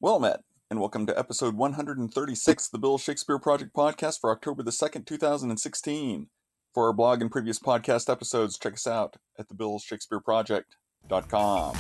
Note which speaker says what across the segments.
Speaker 1: Well met, and welcome to episode 136 of the Bill Shakespeare Project podcast for October the 2nd, 2016. For our blog and previous podcast episodes, check us out at thebillshakespeareproject.com.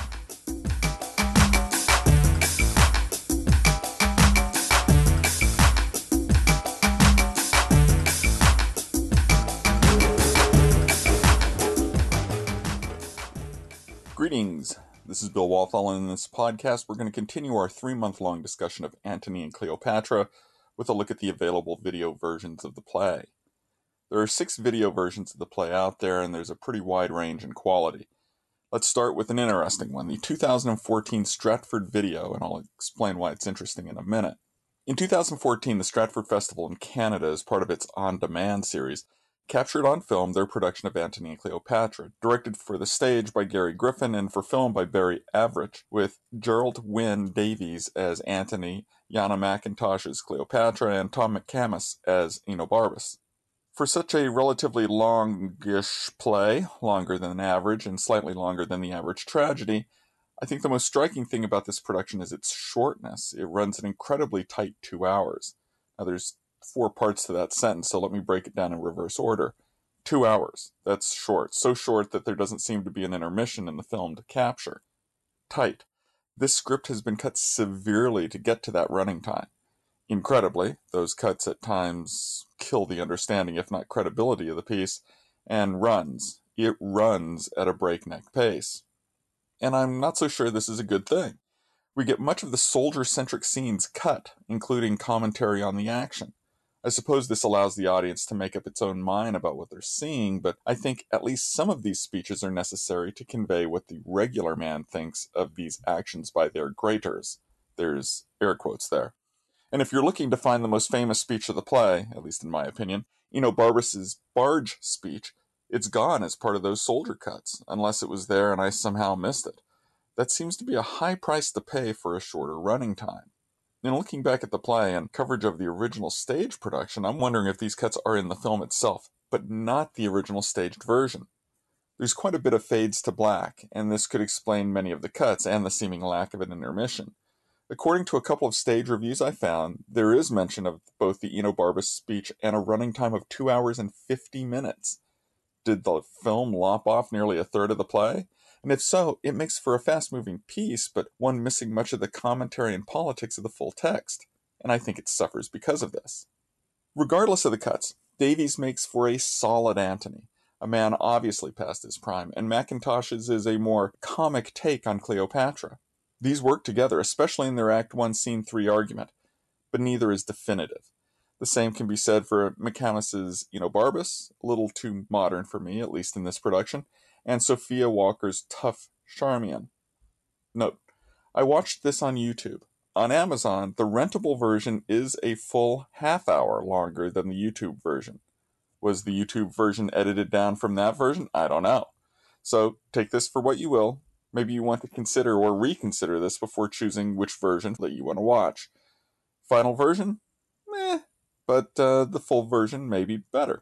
Speaker 1: Greetings. This is Bill Walthall, and in this podcast we're going to continue our 3-month-long discussion of Antony and Cleopatra with a look at the available video versions of the play. There are 6 video versions of the play out there, and there's a pretty wide range in quality. Let's start with an interesting one, the 2014 Stratford video, and I'll explain why it's interesting in a minute. In 2014, the Stratford Festival in Canada, as part of its On Demand series, captured on film their production of Antony and Cleopatra, directed for the stage by Gary Griffin and for film by Barry Avrich, with Gerald Wynne Davies as Antony, Yana McIntosh as Cleopatra, and Tom McCamus as Enobarbus. For such a relatively longish play, longer than average and slightly longer than the average tragedy, I think the most striking thing about this production is its shortness. It runs an incredibly tight 2 hours. Now there's 4 parts to that sentence, so let me break it down in reverse order. 2 hours. That's short. So short that there doesn't seem to be an intermission in the film to capture. Tight. This script has been cut severely to get to that running time. Incredibly, those cuts at times kill the understanding, if not credibility, of the piece, and runs. It runs at a breakneck pace. And I'm not so sure this is a good thing. We get much of the soldier-centric scenes cut, including commentary on the action. I suppose this allows the audience to make up its own mind about what they're seeing, but I think at least some of these speeches are necessary to convey what the regular man thinks of these actions by their greaters. There's air quotes there. And if you're looking to find the most famous speech of the play, at least in my opinion, Enobarbus's barge speech, it's gone as part of those soldier cuts, unless it was there and I somehow missed it. That seems to be a high price to pay for a shorter running time. In looking back at the play and coverage of the original stage production, I'm wondering if these cuts are in the film itself, but not the original staged version. There's quite a bit of fades to black, and this could explain many of the cuts and the seeming lack of an intermission. According to a couple of stage reviews I found, there is mention of both the Enobarbus speech and a running time of 2 hours and 50 minutes. Did the film lop off nearly a third of the play? And if so, it makes for a fast-moving piece, but one missing much of the commentary and politics of the full text, and I think it suffers because of this. Regardless of the cuts, Davies makes for a solid Antony, a man obviously past his prime, and McIntosh's is a more comic take on Cleopatra. These work together, especially in their Act 1, Scene 3 argument, but neither is definitive. The same can be said for McCamus's Enobarbus, a little too modern for me, at least in this production, and Sophia Walker's tough Charmian. Note, I watched this on YouTube. On Amazon, the rentable version is a full half hour longer than the YouTube version. Was the YouTube version edited down from that version? I don't know. So take this for what you will. Maybe you want to consider or reconsider this before choosing which version that you want to watch. Final version? Meh. But the full version may be better.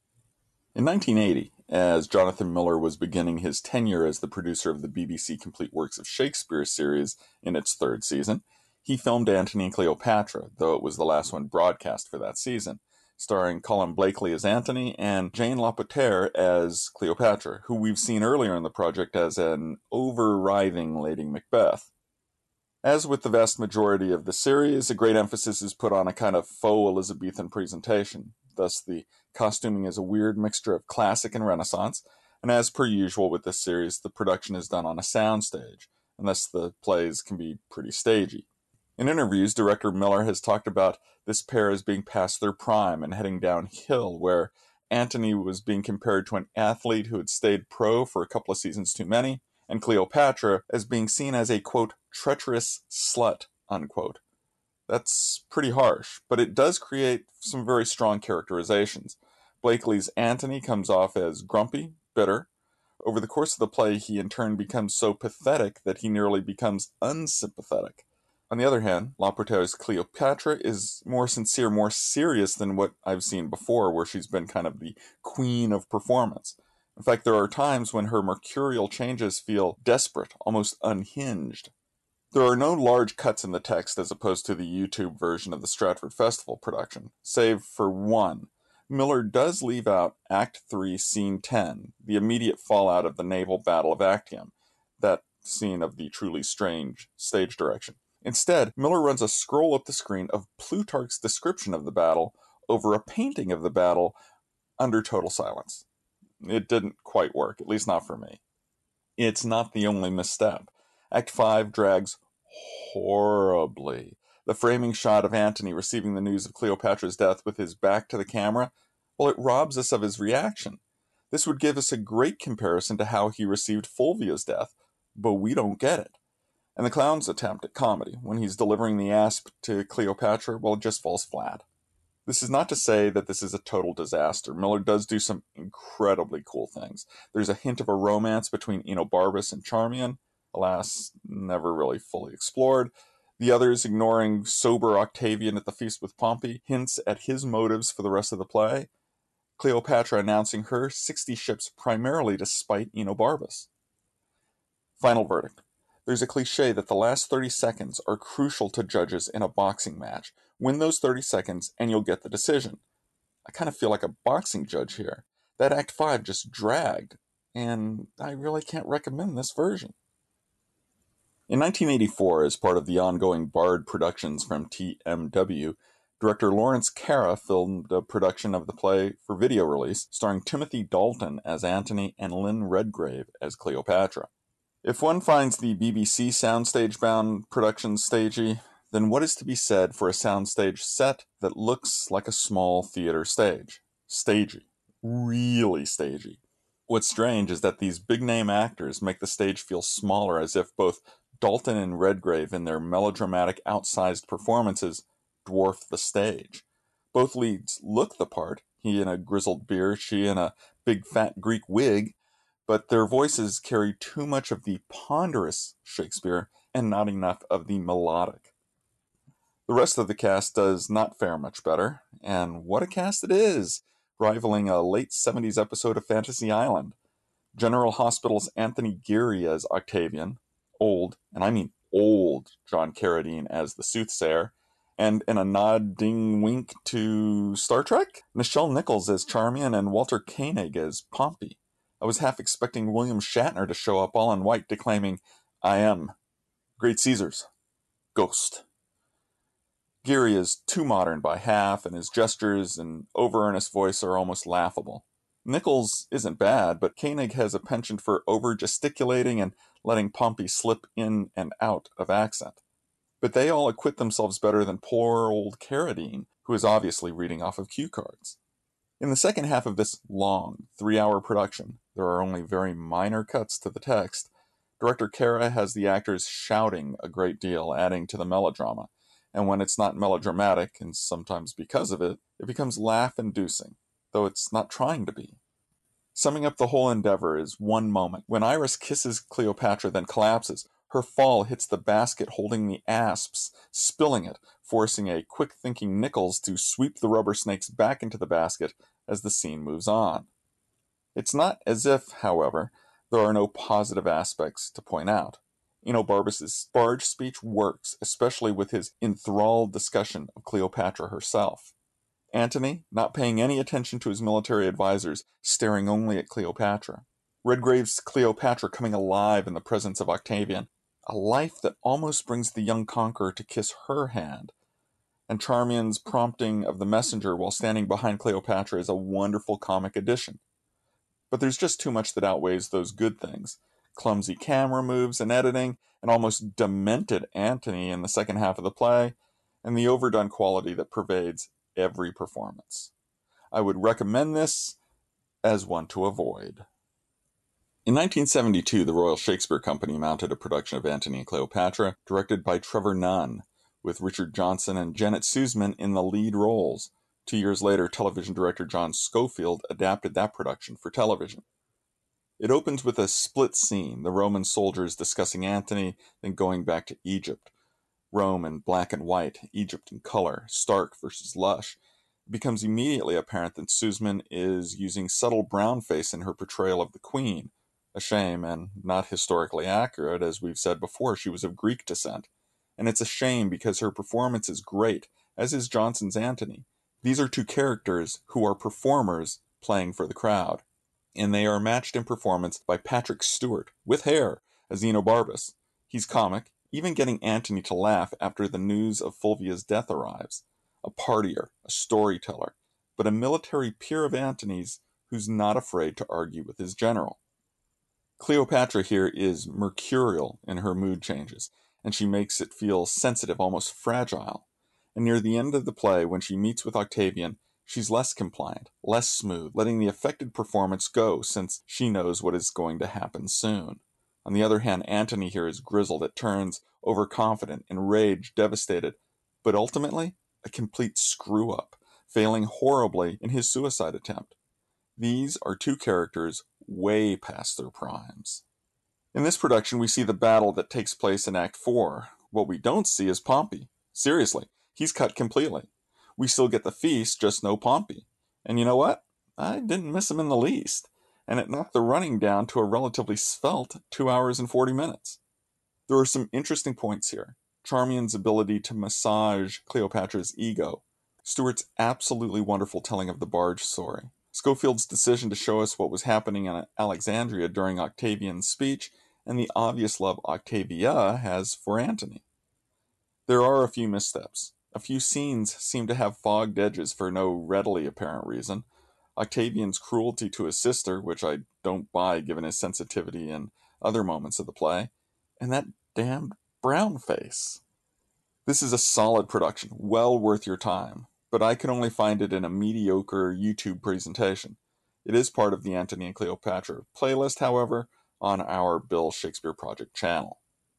Speaker 1: In 1980, as Jonathan Miller was beginning his tenure as the producer of the BBC Complete Works of Shakespeare series in its 3rd season, he filmed Antony and Cleopatra, though it was the last one broadcast for that season, starring Colin Blakely as Antony and Jane Lapotaire as Cleopatra, who we've seen earlier in the project as an over-writhing Lady Macbeth. As with the vast majority of the series, a great emphasis is put on a kind of faux Elizabethan presentation. Thus, the costuming is a weird mixture of classic and Renaissance, and as per usual with this series, the production is done on a soundstage, and thus the plays can be pretty stagey. In interviews, director Miller has talked about this pair as being past their prime and heading downhill, where Antony was being compared to an athlete who had stayed pro for a couple of seasons too many, and Cleopatra as being seen as a, quote, treacherous slut, unquote. That's pretty harsh, but it does create some very strong characterizations. Blakely's Antony comes off as grumpy, bitter. Over the course of the play, he in turn becomes so pathetic that he nearly becomes unsympathetic. On the other hand, Lapotaire's Cleopatra is more sincere, more serious than what I've seen before, where she's been kind of the queen of performance. In fact, there are times when her mercurial changes feel desperate, almost unhinged. There are no large cuts in the text as opposed to the YouTube version of the Stratford Festival production, save for one. Miller does leave out Act 3, Scene 10, the immediate fallout of the naval battle of Actium, that scene of the truly strange stage direction. Instead, Miller runs a scroll up the screen of Plutarch's description of the battle over a painting of the battle under total silence. It didn't quite work, at least not for me. It's not the only misstep. Act 5 drags horribly. The framing shot of Antony receiving the news of Cleopatra's death with his back to the camera, well, it robs us of his reaction. This would give us a great comparison to how he received Fulvia's death, but we don't get it. And the clown's attempt at comedy, when he's delivering the asp to Cleopatra, well, it just falls flat. This is not to say that this is a total disaster. Miller does do some incredibly cool things. There's a hint of a romance between Enobarbus and Charmian, alas, never really fully explored. The others, ignoring sober Octavian at the feast with Pompey, hints at his motives for the rest of the play. Cleopatra announcing her 60 ships primarily to spite Enobarbus. Final verdict. There's a cliche that the last 30 seconds are crucial to judges in a boxing match. Win those 30 seconds and you'll get the decision. I kind of feel like a boxing judge here. That Act 5 just dragged, and I really can't recommend this version. In 1984, as part of the ongoing Bard productions from TMW, director Lawrence Kara filmed a production of the play for video release, starring Timothy Dalton as Antony and Lynn Redgrave as Cleopatra. If one finds the BBC soundstage-bound production stagey, then what is to be said for a soundstage set that looks like a small theater stage? Stagey. Really stagey. What's strange is that these big-name actors make the stage feel smaller, as if both Dalton and Redgrave in their melodramatic outsized performances dwarf the stage. Both leads look the part, he in a grizzled beard, she in a big fat Greek wig, but their voices carry too much of the ponderous Shakespeare and not enough of the melodic. The rest of the cast does not fare much better, and what a cast it is, rivaling a late 70s episode of Fantasy Island. General Hospital's Anthony Geary as Octavian, old, and I mean old, John Carradine as the Soothsayer, and in a nod ding wink to Star Trek, Nichelle Nichols as Charmian and Walter Koenig as Pompey. I was half expecting William Shatner to show up all in white declaiming, "I am Great Caesar's Ghost." Geary is too modern by half, and his gestures and over-earnest voice are almost laughable. Nichols isn't bad, but Koenig has a penchant for over-gesticulating and letting Pompey slip in and out of accent. But they all acquit themselves better than poor old Carradine, who is obviously reading off of cue cards. In the second half of this long, 3-hour production, there are only very minor cuts to the text. Director Kara has the actors shouting a great deal, adding to the melodrama. And when it's not melodramatic, and sometimes because of it, it becomes laugh-inducing, though it's not trying to be. Summing up the whole endeavor is one moment. When Iris kisses Cleopatra, then collapses, her fall hits the basket holding the asps, spilling it, forcing a quick-thinking Nichols to sweep the rubber snakes back into the basket as the scene moves on. It's not as if, however, there are no positive aspects to point out. Enobarbus' barge speech works, especially with his enthralled discussion of Cleopatra herself. Antony, not paying any attention to his military advisors, staring only at Cleopatra. Redgrave's Cleopatra coming alive in the presence of Octavian, a life that almost brings the young conqueror to kiss her hand. And Charmian's prompting of the messenger while standing behind Cleopatra is a wonderful comic addition. But there's just too much that outweighs those good things. Clumsy camera moves and editing, an almost demented Antony in the second half of the play, and the overdone quality that pervades every performance. I would recommend this as one to avoid. In 1972, the Royal Shakespeare Company mounted a production of Antony and Cleopatra, directed by Trevor Nunn, with Richard Johnson and Janet Sussman in the lead roles. 2 years later, television director John Schofield adapted that production for television. It opens with a split scene, the Roman soldiers discussing Antony, then going back to Egypt. Rome in black and white, Egypt in color, stark versus lush. It becomes immediately apparent that Sussman is using subtle brownface in her portrayal of the queen, A shame, and not historically accurate. As we've said before, she was of Greek descent. And it's a shame because her performance is great, as is Johnson's Antony. These are two characters who are performers playing for the crowd. And they are matched in performance by Patrick Stewart, with hair, as Enobarbus. He's comic, even getting Antony to laugh after the news of Fulvia's death arrives. A partier, a storyteller, but a military peer of Antony's who's not afraid to argue with his general. Cleopatra here is mercurial in her mood changes, and she makes it feel sensitive, almost fragile. And near the end of the play, when she meets with Octavian, she's less compliant, less smooth, letting the affected performance go since she knows what is going to happen soon. On the other hand, Antony here is grizzled at turns, overconfident, enraged, devastated, but ultimately a complete screw-up, failing horribly in his suicide attempt. These are two characters way past their primes. In this production, we see the battle that takes place in Act 4. What we don't see is Pompey. Seriously, he's cut completely. We still get the feast, just no Pompey. And you know what? I didn't miss him in the least. And it knocked the running down to a relatively svelte 2 hours and 40 minutes. There are some interesting points here. Charmian's ability to massage Cleopatra's ego. Stewart's absolutely wonderful telling of the barge story. Schofield's decision to show us what was happening in Alexandria during Octavian's speech, and the obvious love Octavia has for Antony. There are a few missteps. A few scenes seem to have fogged edges for no readily apparent reason. Octavian's cruelty to his sister, which I don't buy given his sensitivity in other moments of the play, and that damned brown face. This is a solid production, well worth your time, but I can only find it in a mediocre YouTube presentation. It is part of the Antony and Cleopatra playlist, however, on our Bill Shakespeare Project channel.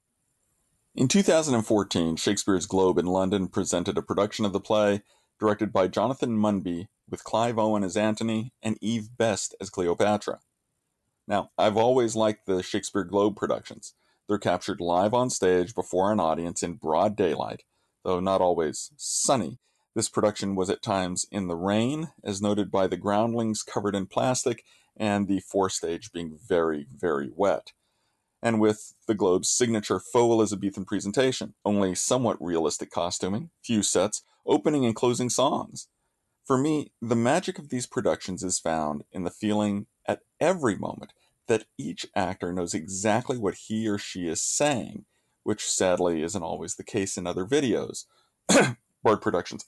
Speaker 1: In 2014, Shakespeare's Globe in London presented a production of the play directed by Jonathan Munby with Clive Owen as Antony and Eve Best as Cleopatra. Now, I've always liked the Shakespeare Globe productions. They're captured live on stage before an audience in broad daylight, though not always sunny. This production was at times in the rain, as noted by the groundlings covered in plastic and the forestage being very, very wet. And with the Globe's signature faux Elizabethan presentation, only somewhat realistic costuming, few sets, opening and closing songs. For me, the magic of these productions is found in the feeling at every moment that each actor knows exactly what he or she is saying, which sadly isn't always the case in other videos. Bard productions.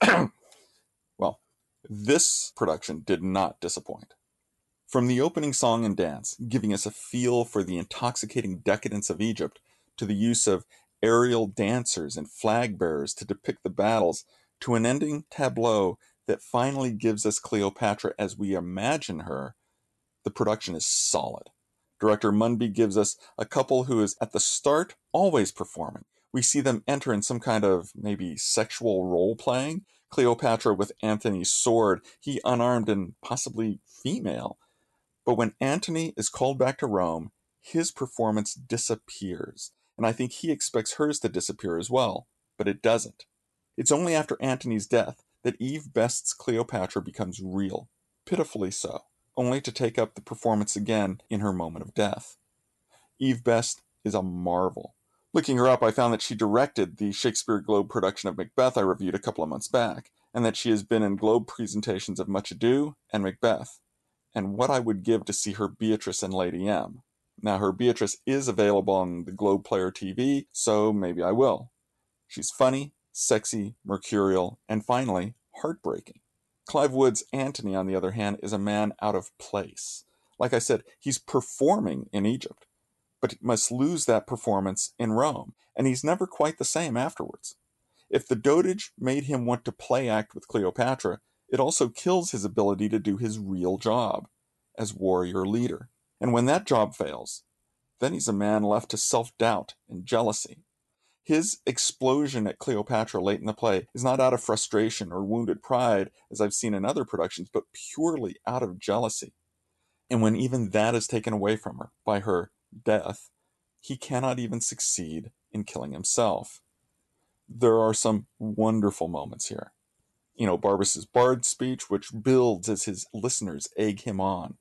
Speaker 1: Well, this production did not disappoint. From the opening song and dance, giving us a feel for the intoxicating decadence of Egypt, to the use of aerial dancers and flag bearers to depict the battles, to an ending tableau that finally gives us Cleopatra as we imagine her, the production is solid. Director Munby gives us a couple who is at the start always performing. We see them enter in some kind of maybe sexual role-playing. Cleopatra with Antony's sword, he unarmed and possibly female. But when Antony is called back to Rome, his performance disappears. And I think he expects hers to disappear as well, but it doesn't. It's only after Antony's death that Eve Best's Cleopatra becomes real, pitifully so, only to take up the performance again in her moment of death. Eve Best is a marvel. Looking her up, I found that she directed the Shakespeare Globe production of Macbeth I reviewed a couple of months back, and that she has been in Globe presentations of Much Ado and Macbeth, and what I would give to see her Beatrice in Lady M. Now, her Beatrice is available on the Globe Player TV, so maybe I will. She's funny, sexy, mercurial, and finally, heartbreaking. Clive Wood's Antony, on the other hand, is a man out of place. Like I said, he's performing in Egypt, but must lose that performance in Rome, and he's never quite the same afterwards. If the dotage made him want to play act with Cleopatra, it also kills his ability to do his real job as warrior leader. And when that job fails, then he's a man left to self-doubt and jealousy. His explosion at Cleopatra late in the play is not out of frustration or wounded pride, as I've seen in other productions, but purely out of jealousy. And when even that is taken away from her by her death, he cannot even succeed in killing himself. There are some wonderful moments here. Barbus's bard speech, which builds as his listeners egg him on.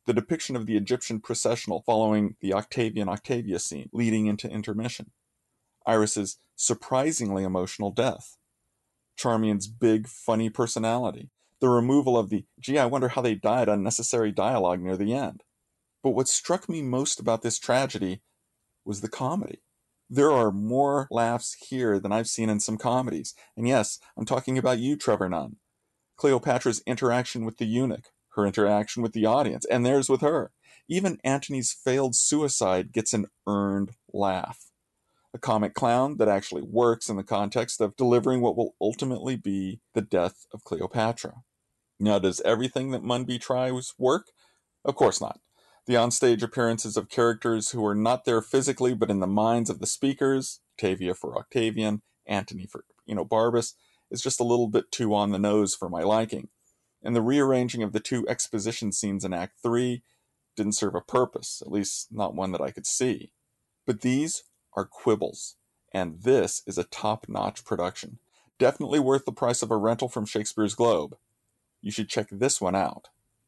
Speaker 1: The depiction of the Egyptian processional following the Octavian-Octavia scene leading into intermission. Iris's surprisingly emotional death. Charmian's big, funny personality. The removal of the, gee, I wonder how they died unnecessary dialogue near the end. But what struck me most about this tragedy was the comedy. There are more laughs here than I've seen in some comedies. And yes, I'm talking about you, Trevor Nunn. Cleopatra's interaction with the eunuch, her interaction with the audience, and theirs with her. Even Antony's failed suicide gets an earned laugh. A comic clown that actually works in the context of delivering what will ultimately be the death of Cleopatra. Now, does everything that Munby tries work? Of course not. The onstage appearances of characters who are not there physically but in the minds of the speakers, Octavia for Octavian, Antony for Enobarbus, is just a little bit too on the nose for my liking. And the rearranging of the two exposition scenes in Act 3 didn't serve a purpose, at least not one that I could see. But these are quibbles, and this is a top-notch production. Definitely worth the price of a rental from Shakespeare's Globe. You should check this one out.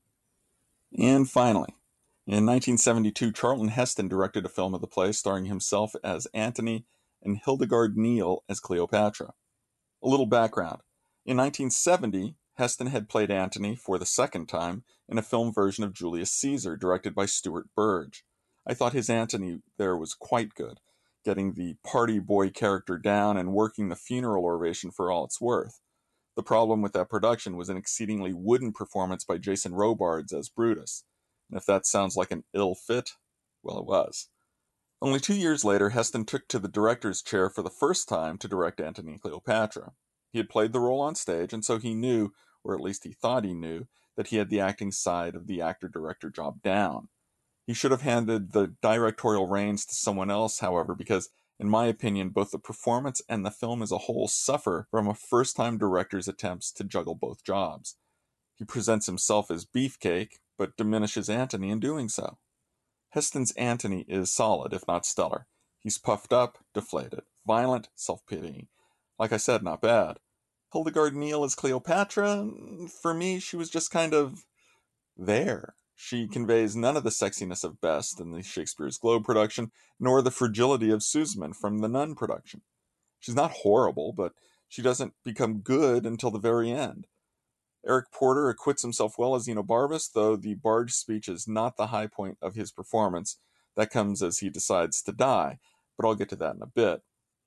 Speaker 1: And finally, in 1972, Charlton Heston directed a film of the play starring himself as Antony and Hildegard Neal as Cleopatra. A little background. In 1970, Heston had played Antony for the second time in a film version of Julius Caesar directed by Stuart Burge. I thought his Antony there was quite good, getting the party boy character down and working the funeral oration for all it's worth. The problem with that production was an exceedingly wooden performance by Jason Robards as Brutus. And if that sounds like an ill fit, well, it was. Only 2 years later, Heston took to the director's chair for the first time to direct Antony and Cleopatra. He had played the role on stage, and so he knew, or at least he thought he knew, that he had the acting side of the actor-director job down. He should have handed the directorial reins to someone else, however, because, in my opinion, both the performance and the film as a whole suffer from a first-time director's attempts to juggle both jobs. He presents himself as Beefcake, but diminishes Antony in doing so. Heston's Antony is solid, if not stellar. He's puffed up, deflated, violent, self-pitying. Like I said, not bad. Hildegard Neal as Cleopatra, for me, she was just kind of there. She conveys none of the sexiness of Best in the Shakespeare's Globe production, nor the fragility of Sussman from the Nun production. She's not horrible, but she doesn't become good until the very end. Eric Porter acquits himself well as Enobarbus, though the barge speech is not the high point of his performance. That comes as he decides to die, but I'll get to that in a bit.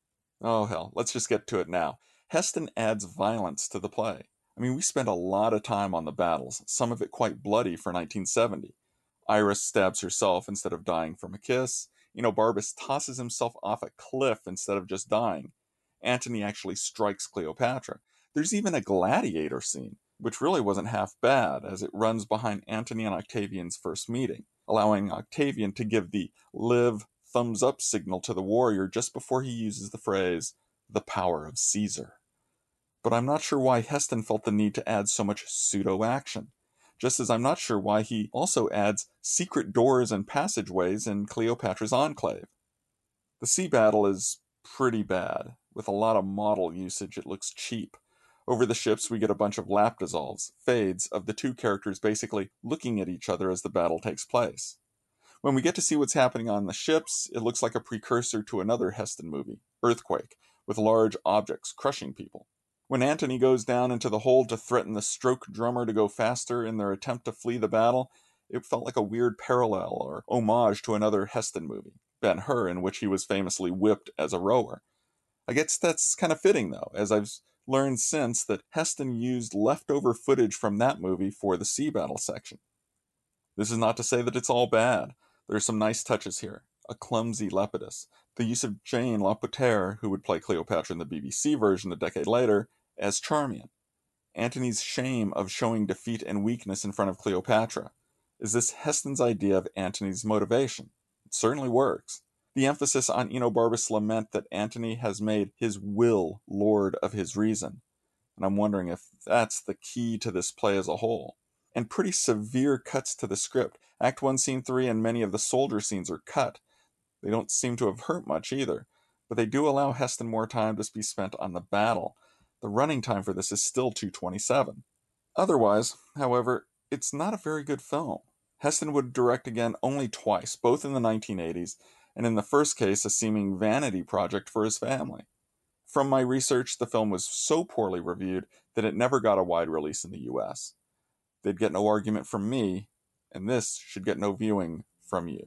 Speaker 1: Oh hell, let's just get to it now. Heston adds violence to the play. I mean, we spent a lot of time on the battles, some of it quite bloody for 1970. Iris stabs herself instead of dying from a kiss. Enobarbus tosses himself off a cliff instead of just dying. Antony actually strikes Cleopatra. There's even a gladiator scene, which really wasn't half bad, as it runs behind Antony and Octavian's first meeting, allowing Octavian to give the live thumbs up signal to the warrior just before he uses the phrase, the power of Caesar. But I'm not sure why Heston felt the need to add so much pseudo-action, just as I'm not sure why he also adds secret doors and passageways in Cleopatra's enclave. The sea battle is pretty bad. With a lot of model usage, it looks cheap. Over the ships, we get a bunch of lap dissolves, fades, of the two characters basically looking at each other as the battle takes place. When we get to see what's happening on the ships, it looks like a precursor to another Heston movie, Earthquake, with large objects crushing people. When Antony goes down into the hold to threaten the stroke drummer to go faster in their attempt to flee the battle, it felt like a weird parallel or homage to another Heston movie, Ben-Hur, in which he was famously whipped as a rower. I guess that's kind of fitting, though, as I've learned since that Heston used leftover footage from that movie for the sea battle section. This is not to say that it's all bad. There are some nice touches here. A clumsy Lepidus, the use of Jane Lapotaire, who would play Cleopatra in the BBC version a decade later, as Charmian. Antony's shame of showing defeat and weakness in front of Cleopatra. Is this Heston's idea of Antony's motivation? It certainly works. The emphasis on Enobarbus' lament that Antony has made his will lord of his reason. And I'm wondering if that's the key to this play as a whole. And pretty severe cuts to the script. Act 1, Scene 3 and many of the soldier scenes are cut. They don't seem to have hurt much either, but they do allow Heston more time to be spent on the battle. The running time for this is still 2:27. Otherwise, however, it's not a very good film. Heston would direct again only twice, both in the 1980s, and in the first case a seeming vanity project for his family. From my research, the film was so poorly reviewed that it never got a wide release in the US. They'd get no argument from me, and this should get no viewing from you.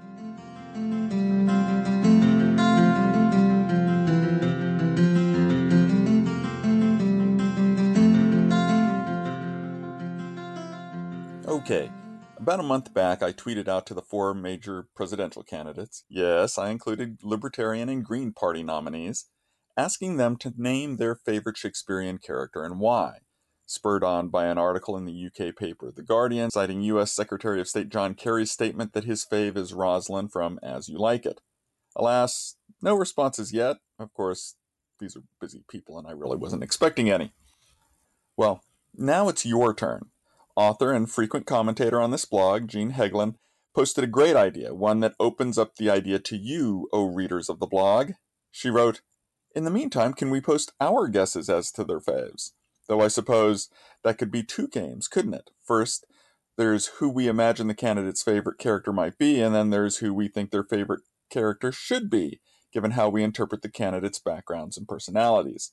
Speaker 1: Okay, about a month back I tweeted out to the 4 major presidential candidates, yes, I included Libertarian and Green Party nominees, asking them to name their favorite Shakespearean character and why, spurred on by an article in the UK paper The Guardian citing US Secretary of State John Kerry's statement that his fave is Rosalind from As You Like It. Alas, no responses yet. Of course, these are busy people and I really wasn't expecting any. Well, now it's your turn. Author and frequent commentator on this blog, Jean Heglin, posted a great idea, one that opens up the idea to you, O readers of the blog. She wrote, "In the meantime, can we post our guesses as to their faves? Though I suppose that could be 2 games, couldn't it? First, there's who we imagine the candidate's favorite character might be, and then there's who we think their favorite character should be, given how we interpret the candidates' backgrounds and personalities."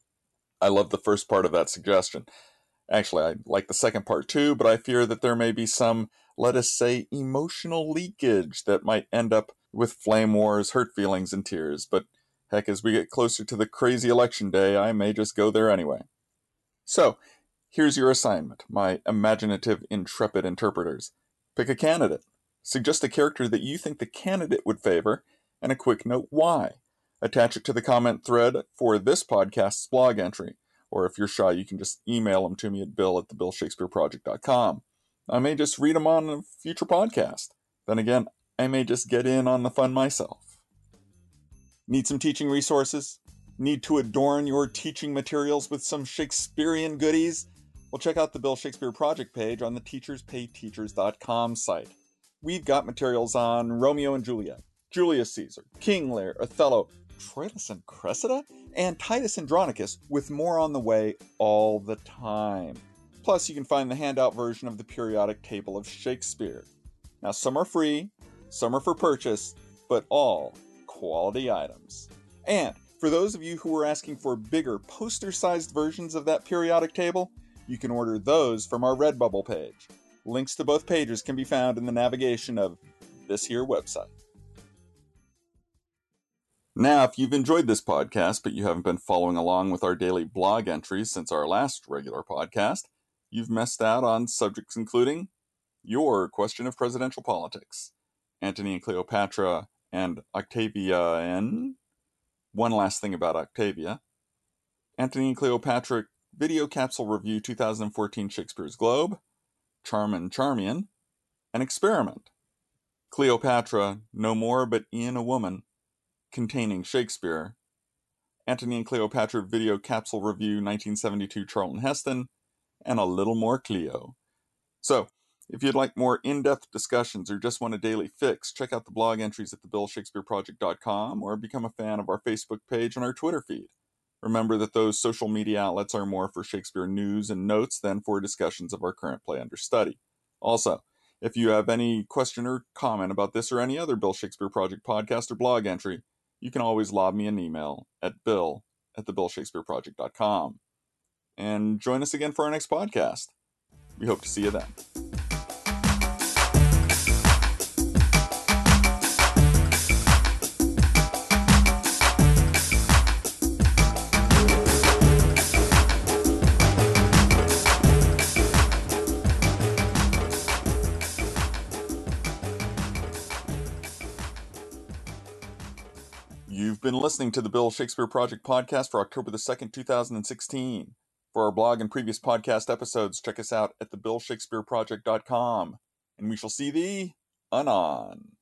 Speaker 1: I love the first part of that suggestion. Actually, I like the second part too, but I fear that there may be some, let us say, emotional leakage that might end up with flame wars, hurt feelings, and tears. But heck, as we get closer to the crazy election day, I may just go there anyway. So, here's your assignment, my imaginative, intrepid interpreters. Pick a candidate. Suggest a character that you think the candidate would favor, and a quick note why. Attach it to the comment thread for this podcast's blog entry. Or if you're shy, you can just email them to me at bill@thebillshakespeareproject.com. I may just read them on a future podcast. Then again, I may just get in on the fun myself. Need some teaching resources? Need to adorn your teaching materials with some Shakespearean goodies? Well, check out the Bill Shakespeare Project page on the teacherspayteachers.com site. We've got materials on Romeo and Juliet, Julius Caesar, King Lear, Othello, Troilus and Cressida, and Titus Andronicus, with more on the way all the time. Plus, you can find the handout version of the periodic table of Shakespeare. Now, some are free, some are for purchase, but all quality items. And for those of you who are asking for bigger poster-sized versions of that periodic table, you can order those from our Redbubble page. Links to both pages can be found in the navigation of this here website. Now, if you've enjoyed this podcast, but you haven't been following along with our daily blog entries since our last regular podcast, you've missed out on subjects including your question of presidential politics, Antony and Cleopatra, and Octavia, and one last thing about Octavia, Antony and Cleopatra Video Capsule Review 2014 Shakespeare's Globe, Charmin Charmian, An Experiment, Cleopatra, No More But in a Woman, containing Shakespeare, Antony and Cleopatra Video Capsule Review 1972 Charlton Heston, and a little more Cleo. So, if you'd like more in-depth discussions or just want a daily fix, check out the blog entries at thebillshakespeareproject.com or become a fan of our Facebook page and our Twitter feed. Remember that those social media outlets are more for Shakespeare news and notes than for discussions of our current play under study. Also, if you have any question or comment about this or any other Bill Shakespeare Project podcast or blog entry, you can always lob me an email at bill@thebillshakespeareproject.com. And join us again for our next podcast. We hope to see you then. You've been listening to the Bill Shakespeare Project podcast for October the 2nd, 2016. For our blog and previous podcast episodes, check us out at thebillshakespeareproject.com. And we shall see thee anon.